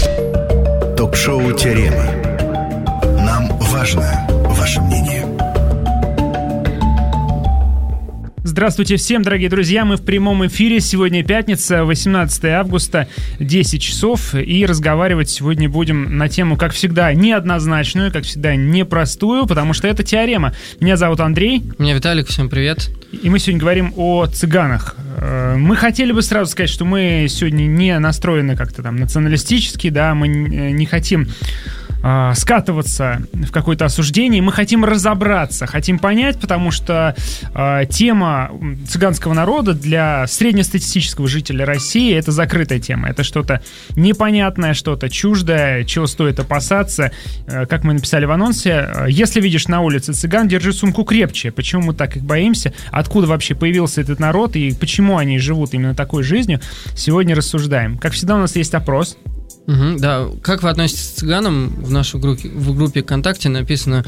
Ток-шоу «Теорема». Нам важно ваше мнение. Здравствуйте всем, дорогие друзья. Мы в прямом эфире. Сегодня пятница, 18 августа, 10 часов. И разговаривать сегодня будем на тему, как всегда, неоднозначную, как всегда, непростую, потому что это теорема. Меня зовут Андрей. Меня Виталик. Всем привет. И мы сегодня говорим о цыганах. Мы хотели бы сразу сказать, что мы сегодня не настроены как-то там националистически, да, мы не хотим скатываться в какое-то осуждение. Мы хотим разобраться, хотим понять, потому что тема цыганского народа для среднестатистического жителя России — это закрытая тема. Это что-то непонятное, что-то чуждое, чего стоит опасаться. Как мы написали в анонсе, если видишь на улице цыган, держи сумку крепче. Почему мы так их боимся? Откуда вообще появился этот народ и почему они живут именно такой жизнью? Сегодня рассуждаем. Как всегда, у нас есть опрос. Да, как вы относитесь к цыганам? В группе ВКонтакте написано,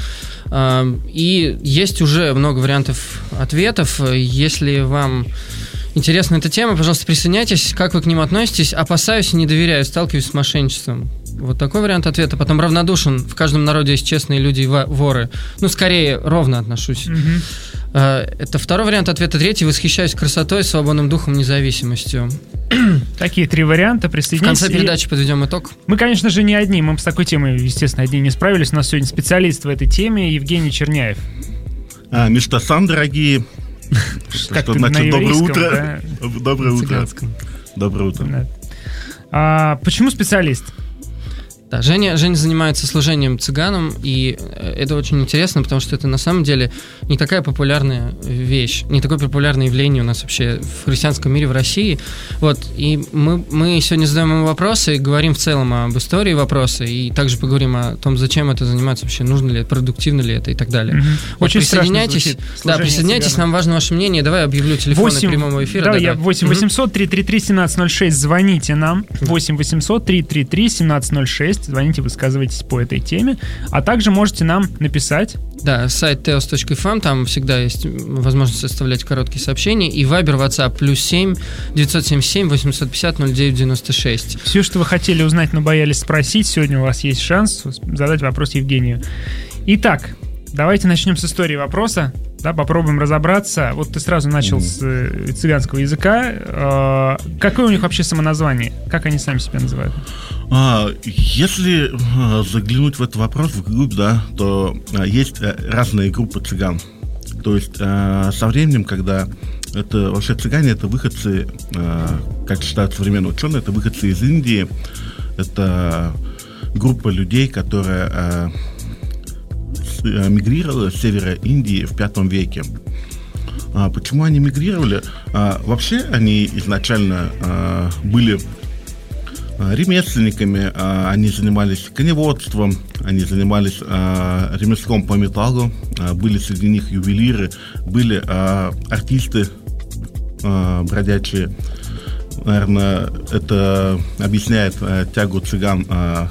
и есть уже много вариантов ответов. Если вам интересна эта тема, пожалуйста, присоединяйтесь. Как вы к ним относитесь? Опасаюсь и не доверяю, сталкиваюсь с мошенничеством. Вот такой вариант ответа. Потом равнодушен. В каждом народе есть честные люди и воры. Ну, скорее, ровно отношусь. Это второй вариант ответа. Третий. Восхищаюсь красотой, свободным духом, независимостью. Такие три варианта. Присоединяйтесь. В конце передачи подведем итог. Мы, конечно же, не одни. Мы с такой темой, естественно, одни не справились. У нас сегодня специалист в этой теме Евгений Черняев. Миштасан, дорогие. Как что значит доброе утро? Да? Доброе утро. Доброе утро. Да. Почему специалист? Да, Женя занимается служением цыганам, и это очень интересно, потому что это на самом деле не такая популярная вещь, не такое популярное явление у нас вообще в христианском мире в России. Вот, и мы сегодня задаем ему вопросы, говорим в целом об истории вопроса, и также поговорим о том, зачем это заниматься вообще, нужно ли это, продуктивно ли это и так далее. Вот, очень присоединяйтесь, присоединяйтесь, нам важно ваше мнение. Давай объявлю телефон прямого эфира. Да, 8 800 333 1706, звоните нам. 8 800 333 1706. Звоните, высказывайтесь по этой теме. А также можете нам написать. Да, сайт teos.fm, там всегда есть возможность оставлять короткие сообщения. И Viber, WhatsApp, +7 977 850 0996. Все, что вы хотели узнать, но боялись спросить, сегодня у вас есть шанс задать вопрос Евгению. Итак, давайте начнем с истории вопроса. Да, попробуем разобраться. Вот ты сразу начал с цыганского языка. Какое у них вообще самоназвание? Как они сами себя называют? Если заглянуть в этот вопрос вглубь, да, то есть разные группы цыган. То есть со временем, когда это вообще цыгане, это выходцы, как считают современные ученые, это выходцы из Индии. Это группа людей, которая мигрировала с севера Индии в V веке. Почему они мигрировали? Вообще они изначально были ремесленниками, они занимались коневодством, они занимались ремеслом по металлу, были среди них ювелиры, были артисты бродячие. Наверное, это объясняет тягу цыган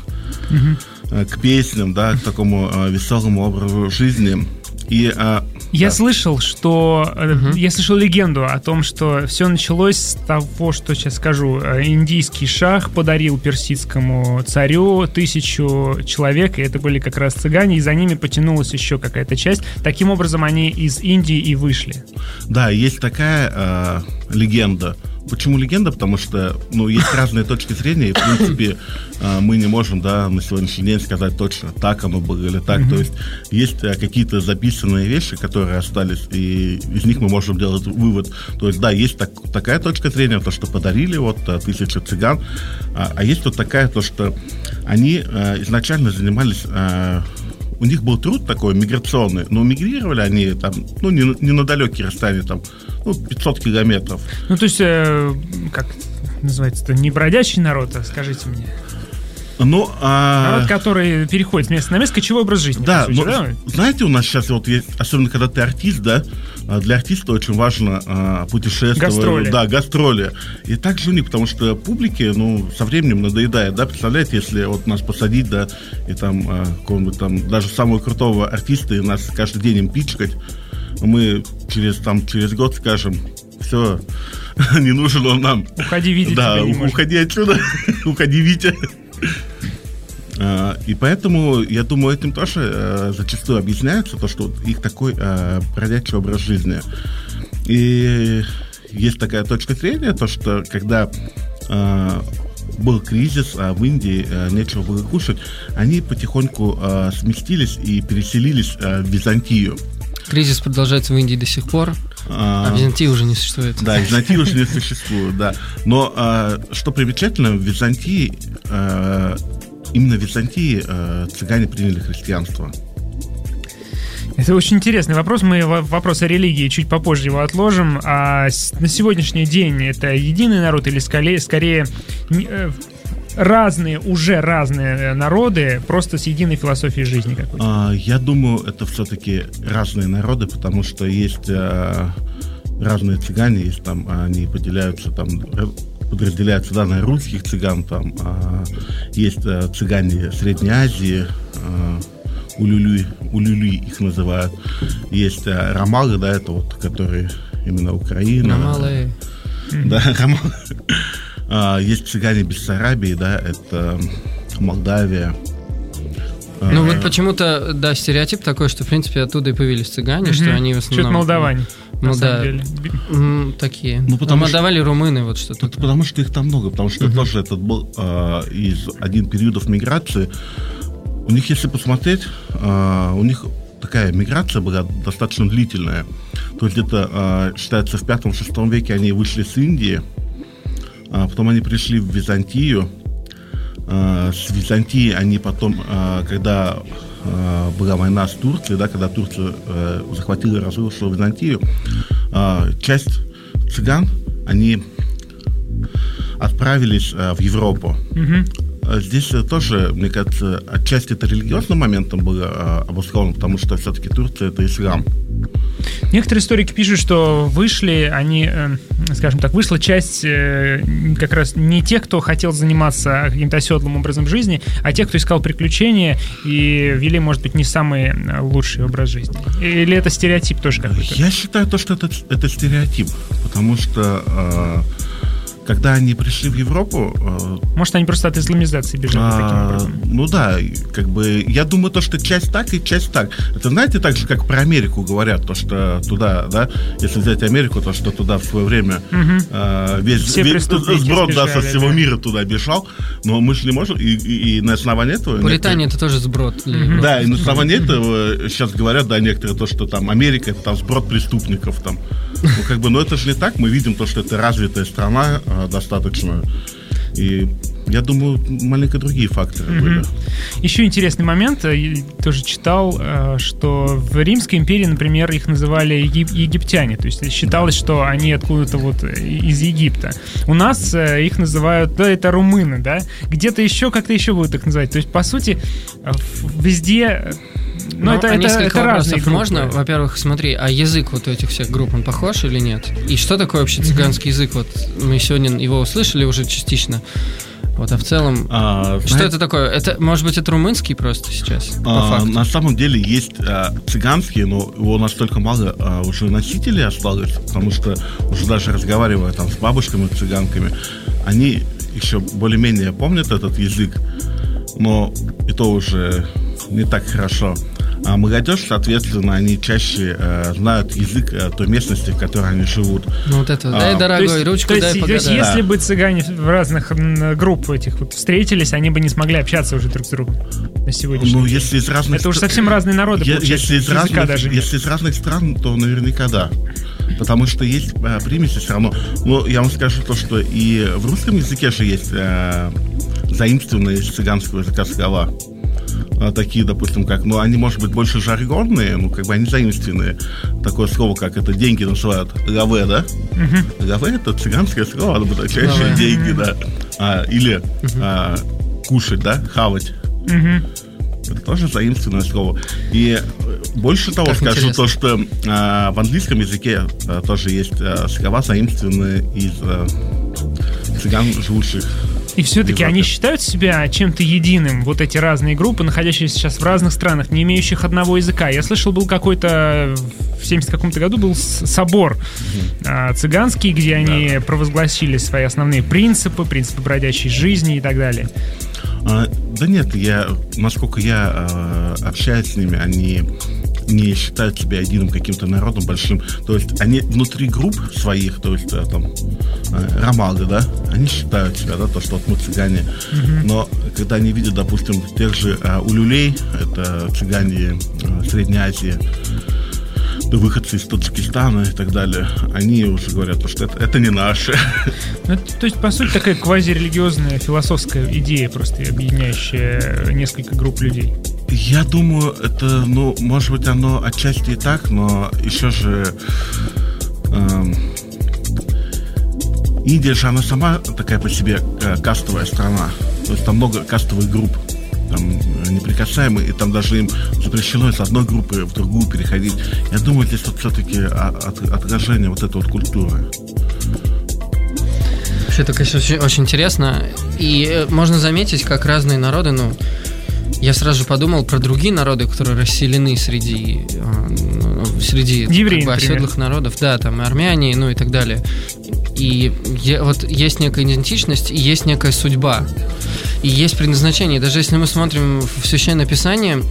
к песням, да, к такому веселому образу жизни. И я слышал, я слышал легенду о том, что все началось с того, что сейчас скажу. Индийский шах подарил персидскому царю 1000 человек, и это были как раз цыгане, и за ними потянулась еще какая-то часть. Таким образом, они из Индии и вышли. Да, есть такая легенда. Почему легенда? Потому что, есть разные точки зрения, и, в принципе, мы не можем, да, на сегодняшний день сказать точно, так оно было или так. То есть какие-то записанные вещи, которые остались, и из них мы можем делать вывод. То есть, да, есть такая точка зрения, то, что подарили 1000 цыган, а есть такая, то, что они изначально занимались... У них был труд такой миграционный, но мигрировали они там, не на далекие расстояния, там, 500 километров. То есть, как называется-то, не бродячий народ, скажите мне. Народ, который переходит с места на место, кочевой образ жизни. Да, знаете, у нас сейчас есть, особенно когда ты артист, да, для артиста очень важно путешествовать. Гастроли. Да, гастроли. И так же у них, потому что публике, со временем надоедает, да, представляете, если нас посадить, да, и там какого-нибудь там, даже самого крутого артиста, и нас каждый день им пичкать, мы через год скажем: все, не нужен он нам. Уходи, Витя, да, тебя не уходи отсюда, уходи, Витя. И поэтому, я думаю, этим тоже зачастую объясняется то, что их такой бродячий образ жизни. И есть такая точка зрения, то, что когда был кризис, а в Индии нечего было кушать, они потихоньку сместились и переселились в Византию. Кризис продолжается в Индии до сих пор, а Византии уже не существует. Да, Византии уже не существует, да. Но что примечательно, в Византии, именно в Византии цыгане приняли христианство. Это очень интересный вопрос. Мы вопрос о религии чуть попозже его отложим. А на сегодняшний день это единый народ или скорее уже разные народы, просто с единой философией жизни какой-то? Я думаю, это все-таки разные народы, потому что есть разные цыгане, есть там, они подразделяются на русских цыган, там есть цыгане Средней Азии, улюли их называют. Есть ромалы, да, это вот, которые именно Украина. Ромалы. Да, ромалы. Есть цыгане Бессарабии, да, это Молдавия. Ну вот почему-то, да, стереотип такой, что в принципе оттуда и появились цыгане, что они в основном... Что-то молдаване. Ну да, такие. Ну, молдаване, румыны, вот что-то. Потому что их там много, потому что тоже этот был из один периодов миграции. У них, если посмотреть, у них такая миграция была достаточно длительная. То есть где-то, считается, в 5-6 веке они вышли с Индии, потом они пришли в Византию. С Византии они потом, когда была война с Турцией, да, когда Турция захватила и разрушила Византию, часть цыган, они отправились в Европу. Здесь тоже, мне кажется, отчасти это религиозным моментом было обусловлено, потому что все-таки Турция — это ислам. Некоторые историки пишут, что вышли они, скажем так, вышла часть как раз не тех, кто хотел заниматься каким-то оседлым образом жизни, а тех, кто искал приключения и вели, может быть, не самый лучший образ жизни. Или это стереотип тоже какой-то? Я считаю, что это стереотип, потому что когда они пришли в Европу... Может, они просто от исламизации бежали таким образом? Ну да, как бы, я думаю, то, что часть так и часть так. Это, знаете, так же, как про Америку говорят, то, что туда, да, если взять Америку, то, что туда в свое время весь сброд, да, со всего мира туда бежал, но мы же не можем, и на основании этого... Британия — это тоже сброд. Да, и на основании этого сейчас говорят, да, некоторые, то, что там Америка — это там сброд преступников, там. Ну, как бы, но это же не так. Мы видим то, что это развитая страна достаточно. И я думаю, маленько другие факторы были. Еще интересный момент. Я тоже читал, что в Римской империи, например, их называли египтяне. То есть считалось, что они откуда-то вот из Египта. У нас их называют, да, это румыны, да? Где-то еще, как-то еще будут их называть. То есть, по сути, везде... Но это разные группы. Можно, во-первых, смотри, а язык вот этих всех групп, он похож или нет? И что такое вообще цыганский язык? Вот мы сегодня его услышали уже частично. Вот, а в целом, что это такое? Это, может быть, это румынский просто сейчас? По факту? На самом деле есть цыганские, но его настолько мало уже носителей осталось, потому что уже даже разговаривая там с бабушками, цыганками, они еще более-менее помнят этот язык, но и то уже не так хорошо. А молодежь, соответственно, они чаще знают язык той местности, в которой они живут. Ну вот это, дай, дорогой, ручку дай погадай. То есть, если бы цыгане в разных групп этих вот встретились, они бы не смогли общаться уже друг с другом на сегодняшний день. Если из разных... Это уже совсем разные народы, если из разных стран, то наверняка да. Потому что есть примеси все равно. Но я вам скажу то, что и в русском языке же есть заимствованные из цыганского языка слова. Такие, допустим, как, ну, они, может быть, больше жаргонные, ну, как бы они заимственные. Такое слово, как это деньги называют лаве, да? Лаве — это цыганское слово, оно обозначающее деньги, да. Или кушать, да, хавать. Это тоже заимственное слово. И больше того как скажу интересно. То, что в английском языке тоже есть слова, заимственные из цыган, живущих. И все-таки они считают себя чем-то единым, вот эти разные группы, находящиеся сейчас в разных странах, не имеющих одного языка. Я слышал, был какой-то, в 70 каком-то году был собор цыганский, где они провозгласили свои основные принципы бродячей жизни и так далее. Да нет, насколько я общаюсь с ними, они не считают себя единым каким-то народом большим. То есть они внутри групп своих, то есть там ромалы, да, они считают себя, да, то, что вот мы цыгане. Но когда они видят, допустим, тех же улюлей, это цыгане Средней Азии, выходцы из Таджикистана и так далее, они уже говорят, что это не наши. То есть, по сути, такая квазирелигиозная философская идея, просто объединяющая несколько групп людей. Я думаю, это, может быть, оно отчасти и так, но еще же Индия же, она сама такая по себе кастовая страна. То есть там много кастовых групп. Там неприкасаемые, и там даже им запрещено из одной группы в другую переходить. Я думаю, здесь вот все-таки отражение вот этой вот культуры. Вообще, это, конечно, очень интересно. И можно заметить, как разные народы, я сразу же подумал про другие народы, которые расселены среди евреи, оседлых народов, да, там и армяне, и так далее. И вот есть некая идентичность, и есть некая судьба, и есть предназначение. Даже если мы смотрим в Священное Писание,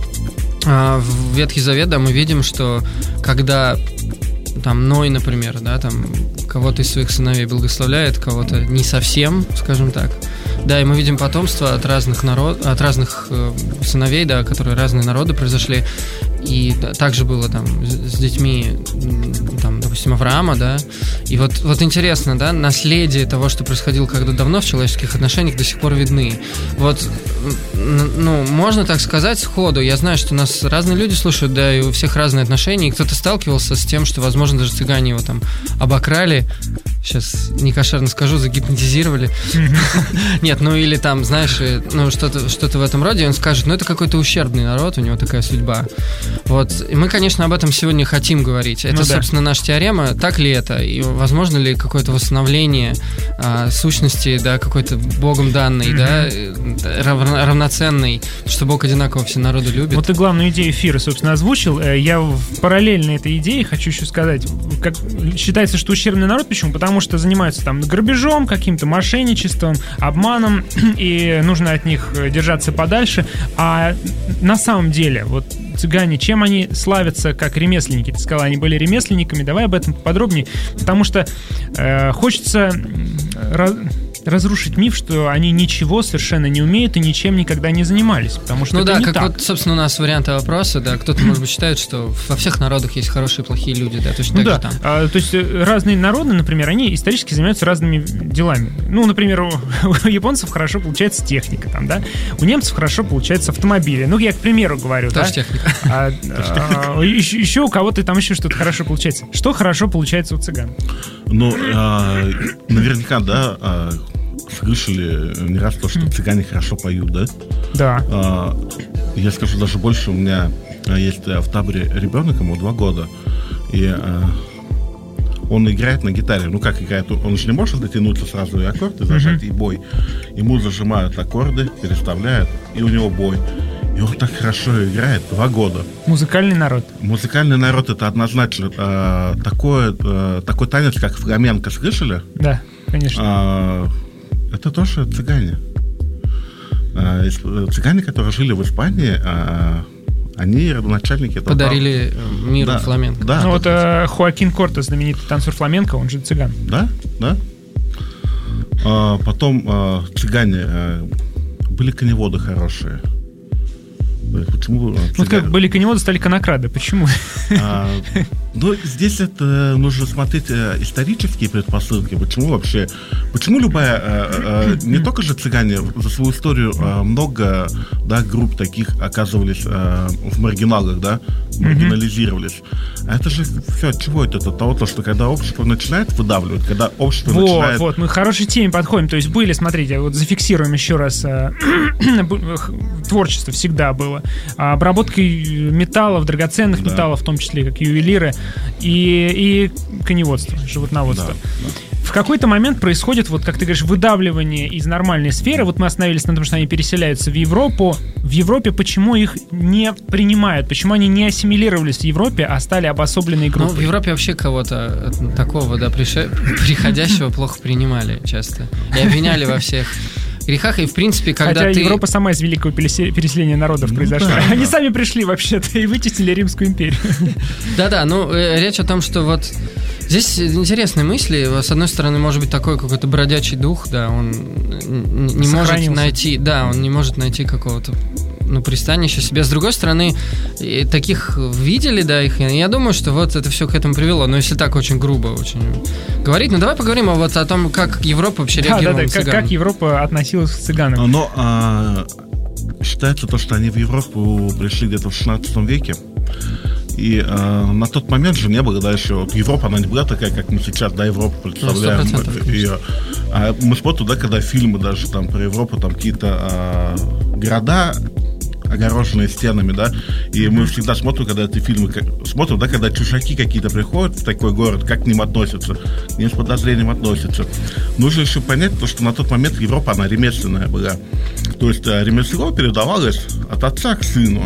в Ветхий Завет, да, мы видим, что когда там Ной, например, да, там кого-то из своих сыновей благословляет, кого-то не совсем, скажем так. Да, и мы видим потомство от разных сыновей, да, которые разные народы произошли. И также было там с детьми, там, допустим, Авраама, да. И вот интересно, да, наследие того, что происходило когда давно в человеческих отношениях, до сих пор видны. Вот, можно так сказать сходу. Я знаю, что нас разные люди слушают, да, и у всех разные отношения. И кто-то сталкивался с тем, что, возможно, даже цыгане его там обокрали. Сейчас некошерно скажу, загипнотизировали. Нет, или там, знаешь, что-то в этом роде. Он скажет, это какой-то ущербный народ, у него такая судьба. Вот. И мы, конечно, об этом сегодня хотим говорить. Это, собственно, наша теорема. Так ли это? И возможно ли какое-то восстановление сущности, да, какой-то Богом данной, да, равноценной, что Бог одинаково все народы любит? Вот ты главную идею эфира, собственно, озвучил. Я параллельно этой идее хочу еще сказать. Считается, что ущербный народ. Почему? Потому что занимаются там грабежом, каким-то мошенничеством, обманом, и нужно от них держаться подальше. А на самом деле, вот цыгане, чем они славятся как ремесленники? Ты сказала, они были ремесленниками. Давай об этом подробнее, потому что хочется разрушить миф, что они ничего совершенно не умеют и ничем никогда не занимались, потому что это не как так. Вот, собственно, у нас варианты вопроса, да, кто-то, может быть, считает, что во всех народах есть хорошие и плохие люди, да, точно так же там. То есть разные народы, например, они исторически занимаются разными делами. Например, у японцев хорошо получается техника, там, да, у немцев хорошо получается автомобили. Я к примеру говорю, тоже да. Техника. Еще у кого-то там еще что-то хорошо получается. Что хорошо получается у цыган? Наверняка, да, слышали не раз то, что цыгане хорошо поют, да? Да. Я скажу даже больше, у меня есть в таборе ребенок, ему 2 года, и он играет на гитаре. Как играет? Он же не может дотянуться сразу и аккорды зажать, и бой. Ему зажимают аккорды, переставляют, и у него бой. И он так хорошо играет 2 года. Музыкальный народ. Музыкальный народ — это однозначно такой танец, как фламенко, слышали? Да, конечно. Это тоже цыгане. Цыгане, которые жили в Испании, они родоначальники этого. Подарили миру фламенко. Да, Хоакин Кортес, знаменитый танцор фламенко, он же цыган. Да. Потом цыгане были коневоды хорошие. Почему? Как были коневоды, стали конокрады. Почему? Здесь это нужно смотреть исторические предпосылки. Почему любая, не только же цыгане, за свою историю много, да, групп таких оказывались в маргиналах, да, маргинализировались. А это же все от чего это? От того, что когда общество начинает выдавливать, когда общество начинает... Вот, мы к хорошей теме подходим. То есть были, смотрите, вот зафиксируем еще раз, творчество всегда было. Обработкой металлов, драгоценных металлов, в том числе как ювелиры, и коневодство, животноводство. В какой-то момент происходит, вот как ты говоришь, выдавливание из нормальной сферы. Вот мы остановились на том, что они переселяются в Европу. В Европе почему их не принимают? Почему они не ассимилировались в Европе, а стали обособленной группой? В Европе вообще кого-то такого, да, приходящего плохо принимали часто. И обвиняли во всех грехах. И, в принципе, когда Хотя Европа сама из великого переселения народов произошла. да. Они сами пришли вообще-то и вытеснили Римскую империю. Да-да, речь о том, что вот здесь интересные мысли. С одной стороны, может быть, такой какой-то бродячий дух, да, он не может найти, он не может найти какого-то пристанище себе. С другой стороны, таких видели, да, их. Я думаю, что вот это все к этому привело. Но если так очень грубо очень говорить, давай поговорим о том, как Европа вообще реагировала на цыган. Как Европа относилась к цыганам. Но считается то, что они в Европу пришли где-то в 16 веке. И на тот момент же не было, да, еще вот Европа, она не была такая, как мы сейчас, да, Европу представляем. Ее. А мы смотрим, да, когда фильмы даже там про Европу, там какие-то города, огороженные стенами, да, и мы всегда смотрим, когда эти фильмы смотрим, да, когда чужаки какие-то приходят в такой город, как к ним относятся, к ним с подозрением относятся. Нужно еще понять, что на тот момент Европа, она ремесленная была. То есть ремесло передавалось от отца к сыну.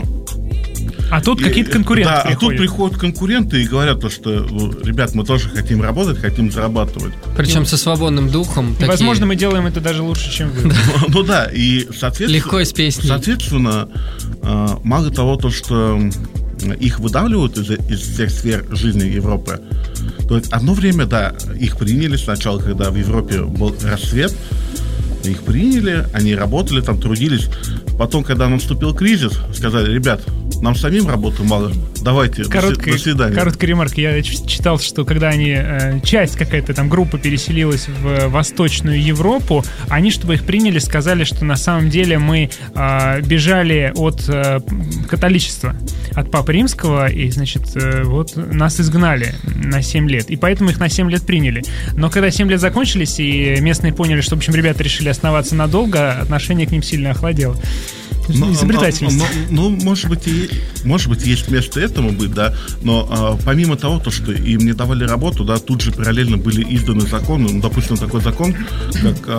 А тут какие-то конкуренты приходят. А тут приходят конкуренты и говорят, что, ребят, мы тоже хотим работать, хотим зарабатывать. Причем со свободным духом. И, возможно, мы делаем это даже лучше, чем вы. Ну да, и легко из песни. Соответственно, мало того, что их выдавливают из всех сфер жизни Европы, то есть одно время, да, их приняли сначала, когда в Европе был расцвет, их приняли, они работали, там трудились. Потом, когда наступил кризис, сказали: ребят, нам самим работы мало, давайте, до свидания. Короткая ремарка. Я читал, что когда они, часть какая-то там группа переселилась в Восточную Европу, они, чтобы их приняли, сказали, что на самом деле мы бежали от католичества, от Папы Римского, и, значит, вот нас изгнали на 7 лет. И поэтому их на 7 лет приняли. Но когда 7 лет закончились, и местные поняли, что, в общем, ребята решили оставаться надолго, отношение к ним сильно охладело. Изобретательность. Может быть, есть место этому быть, да, но помимо того, что им не давали работу, да, тут же параллельно были изданы законы, допустим, такой закон, как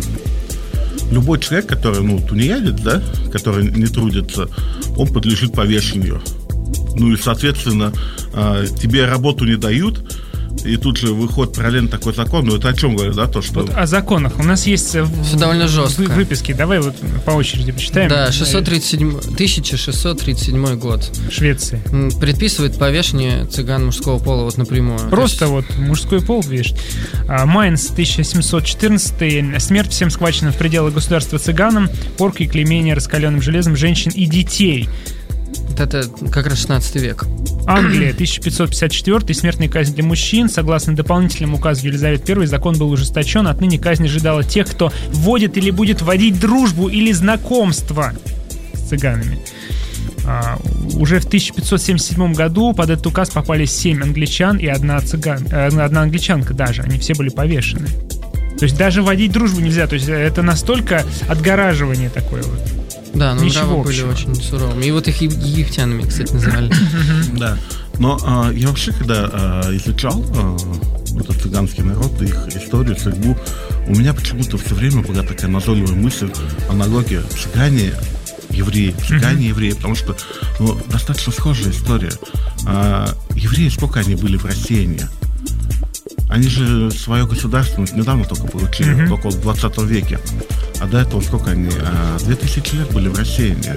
любой человек, который, тунеядец, да, который не трудится, он подлежит повешению. Ну и, соответственно, тебе работу не дают, и тут же выходит параллельно такой закон. Ну, это о чем говорит, да, то, что... Вот о законах. У нас есть все довольно жестко. Выписки. Давай вот по очереди почитаем. Да, 1637 год. Швеция. Предписывает повешение цыган мужского пола вот напрямую. Просто вот мужской пол вешать. Майнц, 1714. Смерть всем схваченным в пределах государства цыганам, порка и клеймение раскаленным железом женщин и детей. Это как раз 16 век. Англия, 1554. Смертная казнь для мужчин. Согласно дополнительному указу Елизаветы I, закон был ужесточен. Отныне казнь ожидала тех, кто вводит или будет вводить дружбу или знакомство с цыганами. Уже в 1577 году под этот указ попали 7 англичан и одна англичанка даже. Они все были повешены. То есть даже вводить дружбу нельзя. То есть это настолько отгораживание такое вот. Да, но нравы были очень суровыми. И вот их египтянами, кстати, называли. Да. Но я вообще, когда изучал этот цыганский народ, их историю, судьбу, у меня почему-то все время была такая назойливая мысль, аналогия цыгане-евреи, цыгане-евреи, потому что достаточно схожая история. Евреи, сколько они были в рассеянии? Они же свою государственность недавно только получили, только в 20 веке. А до этого сколько они? 2000 лет были в рассеянии.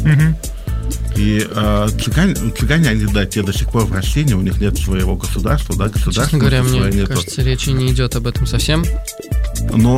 И цыгане, они, да, те до сих пор в рассеянии, у них нет своего государства, да, Честно говоря, мне кажется, речи не идет об этом совсем. Но...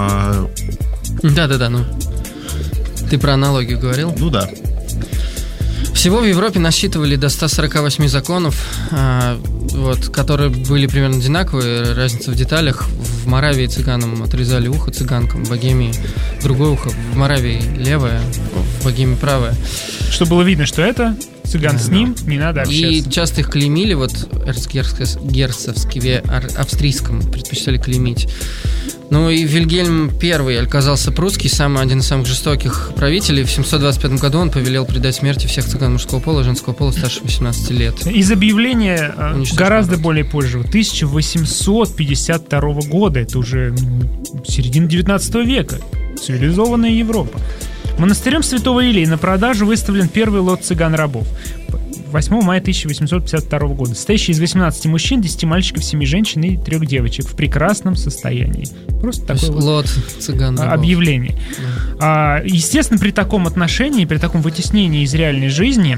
Да, ты про аналогию говорил? Ну да. Всего в Европе насчитывали до 148 законов, которые были примерно одинаковые, разница в деталях. В Моравии цыганам отрезали ухо, цыганкам, в Богемии другое ухо, в Моравии левое, в Богемии правое. Чтобы было видно, что это цыган, с ним не надо общаться. И часто их клеймили, эрцгерцогские, австрийском предпочитали клеймить. Ну и Вильгельм I оказался прусский, один из самых жестоких правителей. В 725 году он повелел предать смерти всех цыган мужского пола и женского пола старше 18 лет. Из объявления гораздо более позже, 1852 года, это уже середина 19 века, цивилизованная Европа. Монастырем Святого Илии на продажу выставлен первый лот цыган-рабов. 8 мая 1852 года, состоящий из 18 мужчин, 10 мальчиков, 7 женщин и 3 девочек в прекрасном состоянии. Просто такое вот цыган объявление. Да. Естественно, при таком отношении, при таком вытеснении из реальной жизни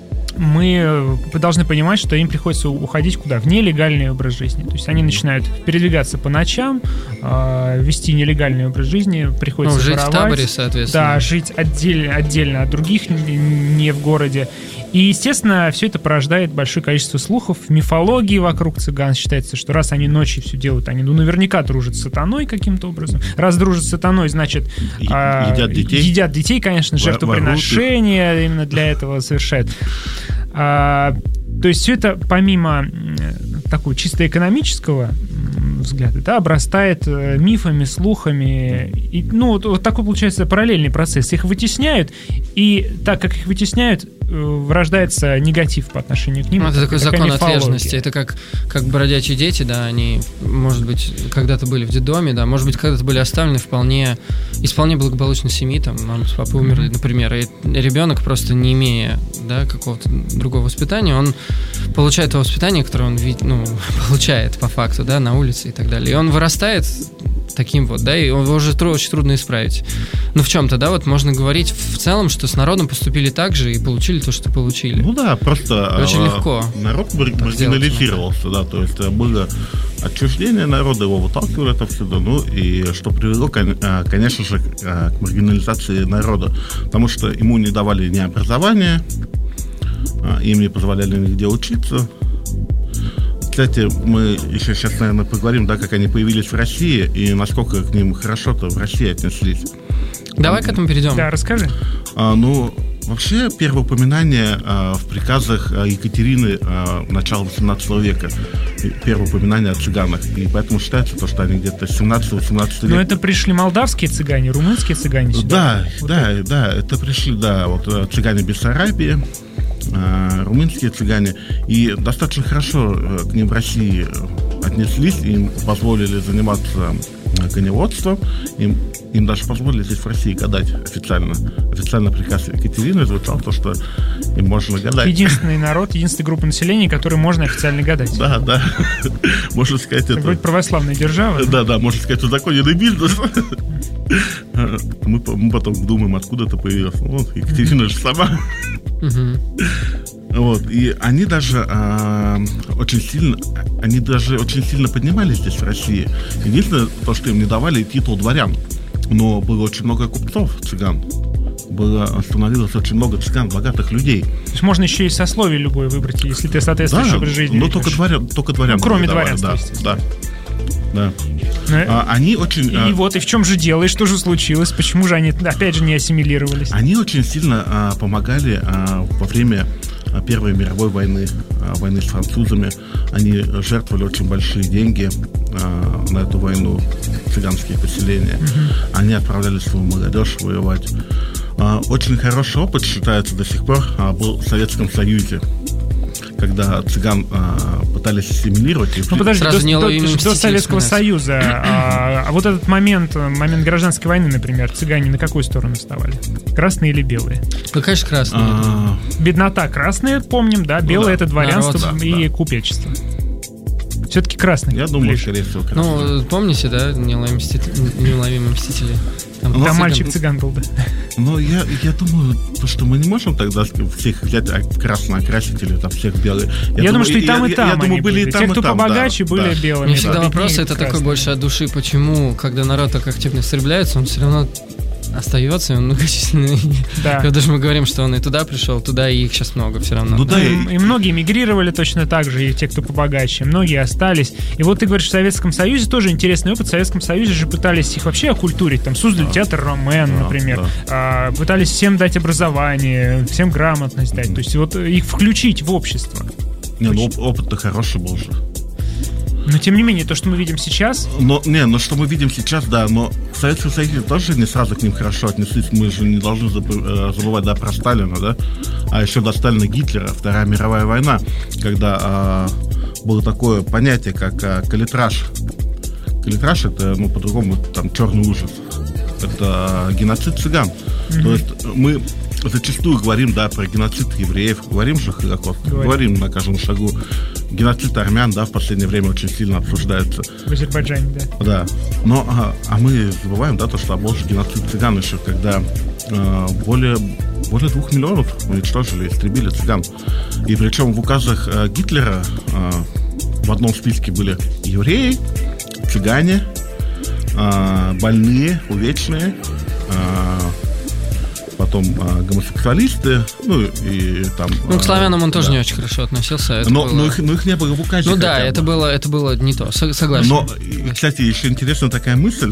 мы должны понимать, что им приходится уходить куда? В нелегальный образ жизни. То есть они начинают передвигаться по ночам, вести нелегальный образ жизни, приходится жить воровать. В таборе, соответственно. Да, жить отдельно от других, не в городе. И, естественно, все это порождает большое количество слухов. В мифологии вокруг цыган считается, что раз они ночью все делают, они наверняка дружат с сатаной каким-то образом. Раз дружат с сатаной, значит, едят детей, конечно, жертвоприношения именно для этого совершают. То есть все это помимо такого чисто экономического взгляда, да, обрастает мифами, слухами. И, вот такой получается параллельный процесс. Их вытесняют, и так как их вытесняют, рождается негатив по отношению к ним. Это такой закон отверженности. Это как бродячие дети, да, они, может быть, когда-то были в детдоме, да, может быть, когда-то были оставлены из вполне благополучной семьи, там, мама с папой умерли, например, и ребенок, просто не имея, да, какого-то другого воспитания, он получает то воспитание, которое он получает по факту, да, на улице и так далее. И он вырастает таким вот, да, и его уже очень трудно исправить. Но в чем-то, да, вот можно говорить в целом, что с народом поступили так же и получили то, что получили. Ну да, просто очень легко. Народ маргинализировался, да, то есть было отчуждение народа, его выталкивали отовсюду, и что привело, конечно же, к маргинализации народа, потому что ему не давали ни образования, им не позволяли нигде учиться. Кстати, мы еще сейчас, наверное, поговорим, да, как они появились в России и насколько к ним хорошо-то в России отнеслись. Давай к этому перейдем. Да, расскажи. Вообще, первое упоминание в приказах Екатерины начала 18 века. Первое упоминание о цыганах. И поэтому считается, что они где-то 17-18 века. Но это пришли молдавские цыгане, румынские цыгане сюда. Да, это пришли, цыгане Бессарабии, румынские цыгане. И достаточно хорошо к ним в России отнеслись, им позволили заниматься коневодством, им даже позволили здесь в России гадать официально. Официально приказ Екатерины звучал то, что им можно гадать. Единственный народ, единственная группа населения, которой можно официально гадать. Да. Можно сказать, это... Вроде православная держава. Да, можно сказать, узаконенный бизнес. Мы потом думаем, откуда это появилось. Екатерина же сама. И они даже очень сильно поднимались здесь в России. Единственное, то, что им не давали титул дворян. Но было очень много купцов, цыган. Становилось очень много цыган, богатых людей. То есть можно еще и сословие любое выбрать, если ты соответствующий образ жизни. Но только дворян. Кроме дворянства, естественно. Да. Они очень... И в чем же дело, и что же случилось? Почему же они, опять же, не ассимилировались? Они очень сильно помогали во время Первой мировой войны с французами. Они жертвовали очень большие деньги на эту войну, цыганские поселения. Они отправляли свою молодежь воевать. Очень хороший опыт, считается до сих пор, был в Советском Союзе, когда цыган пытались ассимилировать. Подожди, до Советского Союза. А вот этот момент гражданской войны, например, цыгане на какую сторону вставали? Красные или белые? Ну, конечно, красные. Беднота красные, помним, да? Белые это дворянство и купечество. Все-таки красные. Я думаю, скорее всего, красные. Помните, да, «Неуловимые мстители»? Там мальчик-цыган был, да. Я думаю, что мы не можем тогда всех взять красно окрасить или там всех белые. Я думаю, что и там они были. Те, кто побогаче, были белыми. Мне всегда вопрос, это такой больше от души, почему, когда народ так активно истребляется, он все равно остается, он многочисленный. Да. Когда же мы говорим, что он и туда пришел, туда и их сейчас много все равно. И многие мигрировали точно так же, и те, кто побогаче, многие остались. И вот ты говоришь, в Советском Союзе тоже интересный опыт. В Советском Союзе же пытались их вообще окультурить. Там создали театр «Ромен», например. Пытались всем дать образование, всем грамотность дать. То есть вот их включить в общество. Опыт-то хороший был же. Но тем не менее, то, что мы видим сейчас... что мы видим сейчас, да, но в Советском Союзе тоже не сразу к ним хорошо отнеслись. Мы же не должны забывать, да, про Сталина, да, а еще до Сталина Гитлера, Вторая мировая война, когда было такое понятие, как калитраж. Калитраж — это, по-другому, там, черный ужас. Это геноцид цыган. То есть мы зачастую говорим, да, про геноцид евреев, говорим же Холокост, говорим на каждом шагу. Геноцид армян, да, в последнее время очень сильно обсуждается. В Азербайджане, да. Да. Но мы забываем, да, то, что был же геноцид цыган еще, когда более 2 миллионов уничтожили, истребили цыган. И причем в указах Гитлера в одном списке были евреи, цыгане, больные, увечные, потом гомосексуалисты, ну и там... Ну, к славянам он тоже не очень хорошо относился. Но их не было в указе. Ну да, это было не то, согласен. Но, кстати, еще интересная такая мысль.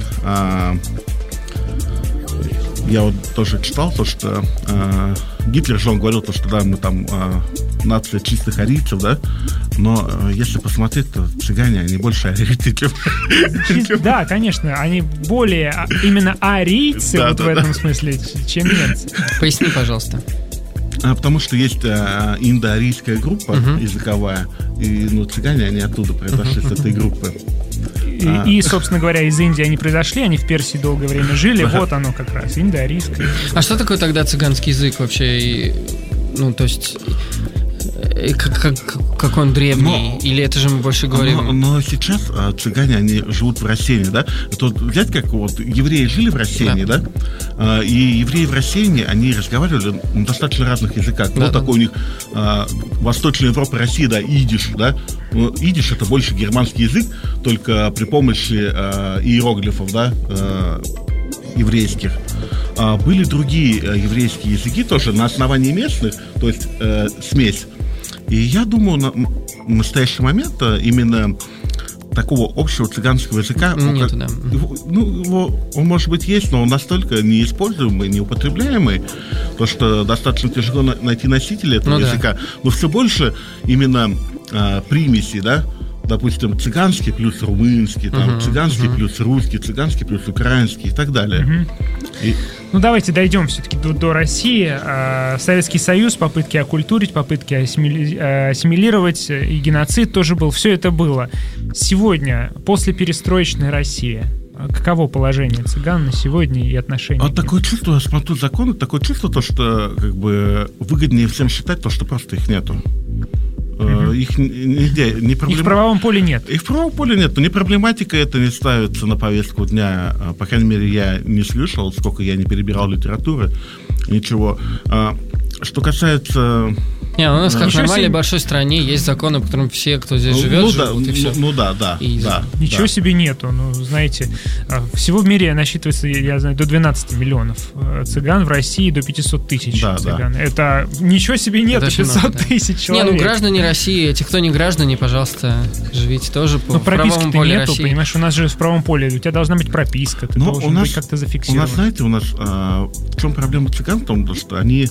Я вот тоже читал то, что Гитлер же он говорил, то, что да, мы там нация чистых арийцев, да, но если посмотреть, то цыгане, они больше арийцы, чем... Да, конечно, они более именно арийцы вот в этом смысле, чем немцы. Поясни, пожалуйста. Потому что есть индоарийская группа языковая, и цыгане, они оттуда произошли, с этой группы. И, собственно говоря, из Индии они произошли, они в Персии долгое время жили, вот оно как раз, индоарийское. А что такое тогда цыганский язык вообще? Ну, то есть... Как он древний? Или это же мы больше говорим? Но сейчас цыгане, они живут в рассеянии, да? Это вот взять, как вот евреи жили в рассеянии, да? И евреи в рассеянии, они разговаривали на достаточно разных языках. Вот такой у них Восточная Европа, Россия, да, идиш, да? Идиш — это больше германский язык, только при помощи иероглифов, да, еврейских. Были другие еврейские языки тоже на основании местных, то есть смесь. И я думаю, в настоящий момент именно такого общего цыганского языка, он, может быть, есть, но он настолько неиспользуемый, неупотребляемый, то что достаточно тяжело найти носители этого языка. Но все больше именно примеси, да, допустим, цыганский плюс румынский, там, цыганский плюс русский, цыганский плюс украинский и так далее. Ну, давайте дойдем все-таки до России. Советский Союз, попытки оккультурить, попытки ассимилировать, и геноцид тоже был. Все это было. Сегодня, после перестроечной России, каково положение цыган на сегодня и отношения? Вот такое чувство, я смотрю законы, такое чувство, то, что как бы выгоднее всем считать то, что просто их нету. Их нигде не Их в правовом поле нет. Их в правовом поле нет, но не проблематика это не ставится на повестку дня. По крайней мере, я не слышал, сколько я не перебирал литературы, ничего. Что касается... Не, у нас как в нормальной большой стране есть законы, по которым все, кто здесь живет, живут, и все. Да. Ничего себе нету. Ну, знаете, всего в мире насчитывается, я знаю, до 12 миллионов цыган, в России до 500 тысяч цыган. Да. Это ничего себе нету, 500 тысяч человек. Не, ну граждане России, эти, кто не граждане, пожалуйста, живите тоже по правовому полю нету, России. Понимаешь, у нас же в правом поле, у тебя должна быть прописка, ты должен быть как-то зафиксирован. У нас, знаете, в чем проблема цыган? В том, что они...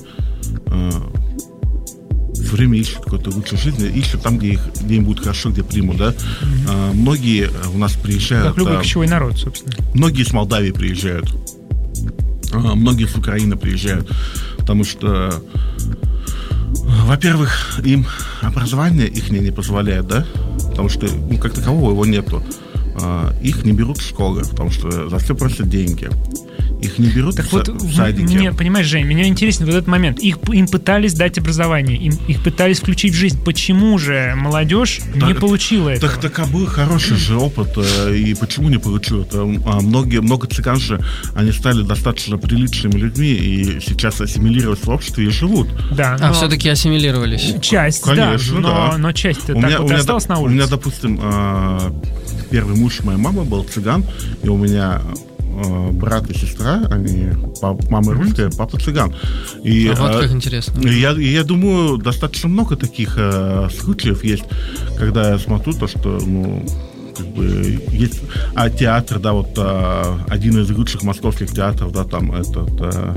все время ищут какой-то лучшей жизни, ищут там, где им будет хорошо, где примут, да. Многие у нас приезжают... Как любой кочевой народ, собственно. Многие с Молдавии приезжают. Многие с Украины приезжают. Потому что, во-первых, им образование их не позволяет, да. Потому что, как такового его нету. Их не берут в школы, потому что за все просят деньги. Их не берут в садике. Мне, понимаешь, Жень, меня интересен вот этот момент. Им пытались дать образование, их пытались включить в жизнь. Почему же молодежь не получила этого? Так был хороший же опыт, и почему не получил это? Много цыган же, они стали достаточно приличными людьми, и сейчас ассимилировались в обществе и живут. Да, но... все-таки ассимилировались. Часть, конечно, да. Но часть-то так вот и осталась на улице. У меня, допустим, первый муж моей мамы был цыган, и у меня... брат и сестра, они мама русская, папа цыган. И, вот как интересно. Я думаю, достаточно много таких случаев есть, когда я смотрю то, что как бы есть театр, да, вот один из лучших московских театров, да, там этот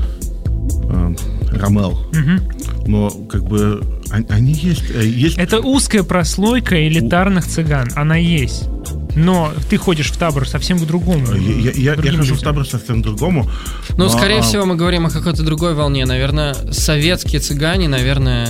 Ромел. Но как бы они есть. Это узкая прослойка элитарных цыган, она есть. Но ты ходишь в табор совсем к другому. Я хожу в табор совсем к другому. Ну, скорее всего, мы говорим о какой-то другой волне. Наверное, советские цыгане, наверное,